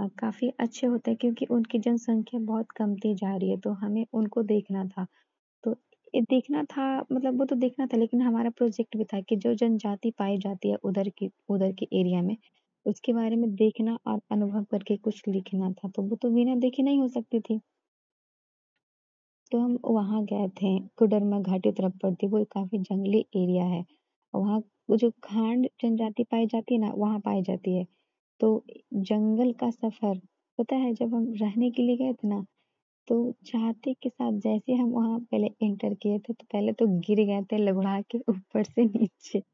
काफ़ी अच्छे होते हैं क्योंकि उनकी जनसंख्या बहुत कमती जा रही है, तो हमें उनको देखना था। तो देखना था मतलब वो तो देखना था लेकिन हमारा प्रोजेक्ट भी था कि जो जनजाति पाई जाती है उधर के एरिया में, उसके बारे में देखना और अनुभव करके कुछ लिखना था, तो वो तो बिना देखे नहीं हो सकती थी। तो हम वहाँ गए थे, कोडरमा घाटी तरफ पड़ती है, वो काफ़ी जंगली एरिया है। वहाँ वो जो खांड जनजाति पाई जाती है ना, वहाँ पाई जाती है। तो जंगल का सफ़र पता है जब हम रहने के लिए गए थे ना, तो जाते के साथ जैसे हम वहाँ पहले एंटर किए थे, तो पहले तो गिर गए थे लुढ़ा के ऊपर से नीचे।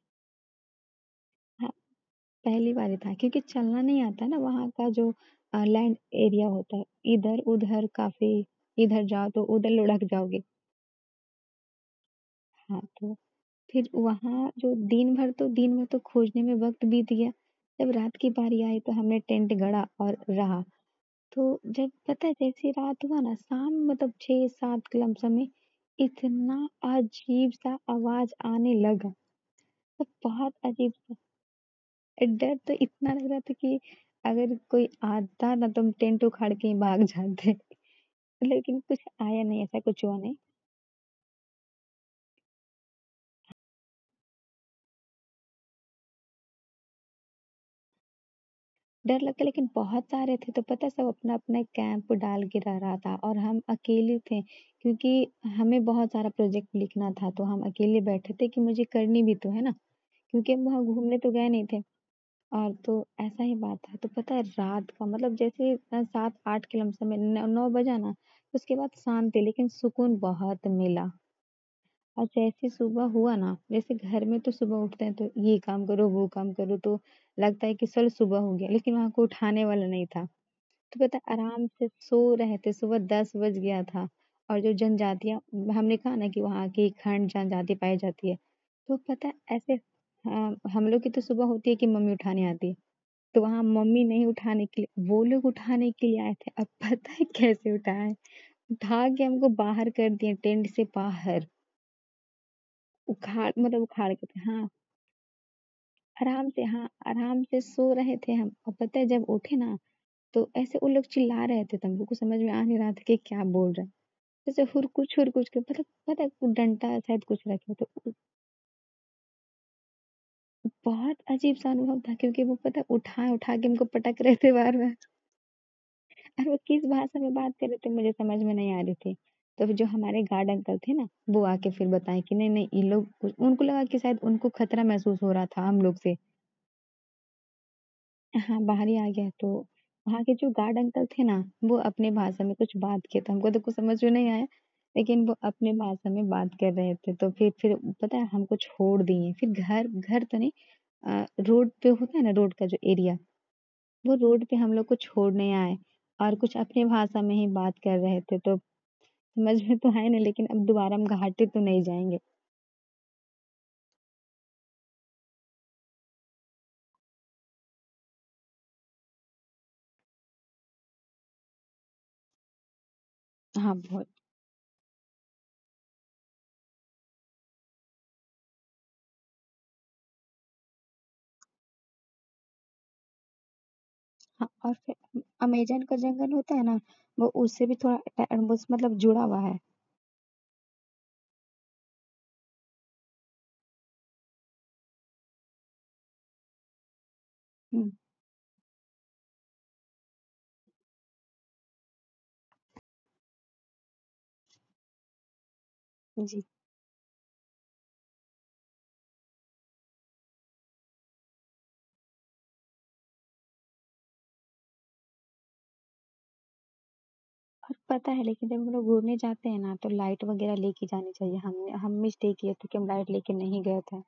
हाँ, पहली बार ही था क्योंकि चलना नहीं आता ना वहाँ का जो लैंड एरिया होता है, इधर-उधर काफ़ी इधर जाओ तो उधर लुढ़क जाओगे। हाँ, तो फिर वहाँ जो दिन भर तो खोजने में वक़्त बीत गया। जब रात की बारी आई तो हमने टेंट गड़ा और रहा। तो जब पता है जैसे रात हुआ ना शाम मतलब 6-7 के लमसम में इतना अजीब-सा आवाज़ आने लगा। तो बहुत अजीब-सा डर तो इतना लग रहा था कि अगर कोई आता ना तो हम टेंट उखाड़ के ही भाग जाते। लेकिन कुछ आया नहीं, ऐसा कुछ हुआ नहीं। डर लगता लेकिन बहुत सारे थे तो पता है सब अपना-अपना कैंप डाल के रह रहा था और हम अकेले थे क्योंकि हमें बहुत सारा प्रोजेक्ट लिखना था तो हम अकेले बैठे थे कि मुझे करनी भी तो है ना, क्योंकि हम वहाँ घूमने तो गए नहीं थे। और तो ऐसा ही बात था तो पता है रात का मतलब जैसे 7-8 के लमसम में 9 बजा ना उसके बाद शांति लेकिन सुकून बहुत मिला। और जैसे सुबह हुआ ना, जैसे घर में तो सुबह उठते हैं तो ये काम करो, वो काम करो तो लगता है कि चलो सुबह हो गया, लेकिन वहाँ कोई उठाने वाला नहीं था। तो पता है आराम से सो रहे थे, सुबह 10 बज गया था और जो जनजातियाँ हमने कहा ना कि वहाँ की खंड जनजाति पाई जाती है। तो पता है ऐसे हाँ, हम लोग की तो सुबह होती है कि मम्मी उठाने आती है। तो वहाँ मम्मी नहीं उठाने के लिए वो लोग उठाने के लिए आए थे। अब पता है कैसे उठाए? उठा के हमको बाहर कर दिए टेंट से बाहर। उखाड़ के हाँ, आराम से सो रहे थे हम और पता है जब उठे ना, तो ऐसे वो लोग चिल्ला रहे थे तो हमको कुछ समझ में आ नहीं रहा था कि क्या बोल रहे हैं। जैसे हुरकुच के पता है वो डंडा शायद कुछ रखे थे। बहुत अजीब-सा अनुभव था क्योंकि वो पता है उठा के हमको पटक रहे थे बार-बार और वो किस भाषा में बात कर रहे थे मुझे समझ में नहीं आ रही थी। तो फिर जो हमारे गार्ड अंकल थे ना, वो आके फिर बताए कि नहीं ये लोग उनको लगा कि शायद उनको खतरा महसूस हो रहा था हम लोग से। हाँ, बाहर ही आ गया तो वहाँ के जो गार्ड अंकल थे ना, वो अपने भाषा में कुछ बात किए तो हमको तो कुछ समझ में नहीं आया, लेकिन वो अपने भाषा में बात कर रहे थे। तो फिर पता है हमको छोड़ दिए। फिर घर घर तो नहीं रोड पे होता है ना रोड का जो एरिया, वो रोड पे हम लोग को छोड़ने आए और कुछ अपनी भाषा में ही बात कर रहे थे। तो समझ में तो आया नहीं लेकिन अब दोबारा हम घाटी तो नहीं जाएँगे। हाँ, बहुत। हाँ, और फिर अमेज़न का जंगल होता है ना, वो उससे भी थोड़ा बस मतलब जुड़ा हुआ है। हुँ, जी। और पता है लेकिन जब हम लोग घूमने जाते हैं ना, तो लाइट वग़ैरह लेके जानी चाहिए। हम मिस्टेक किए थे कि हम लाइट लेके नहीं गए थे।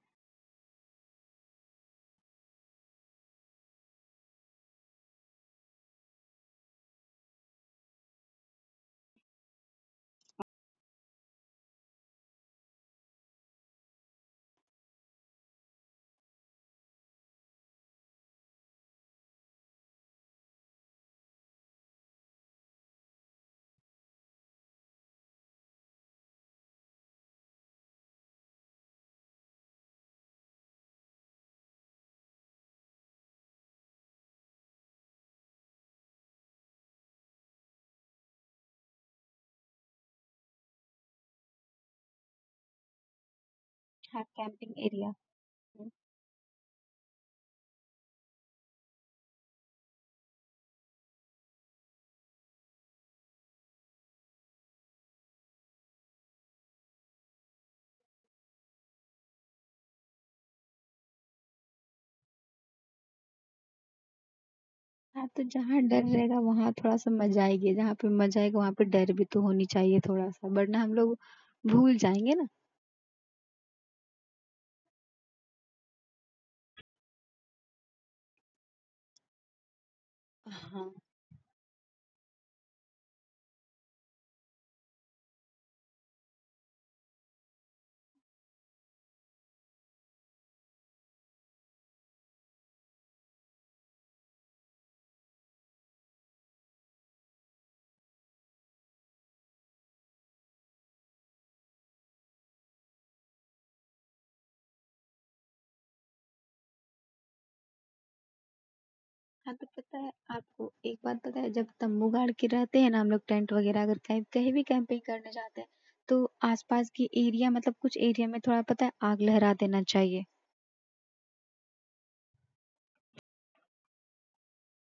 हाँ, कैंपिंग एरिया। हुँ। हाँ, तो जहाँ डर रहेगा वहाँ थोड़ा-सा मज़ा आएगी, जहाँ पे मज़ा आएगा वहाँ पे डर भी तो होनी चाहिए थोड़ा-सा, वरना हम लोग भूल जाएँगे ना। हाँ। हाँ, तो पता है आपको एक बात पता है, जब तम्बू गाड़ के रहते हैं ना हम लोग, टेंट वगैरह अगर कहीं कहीं भी कैंपिंग करने जाते हैं, तो आसपास की एरिया मतलब कुछ एरिया में थोड़ा पता है आग लहरा देना चाहिए।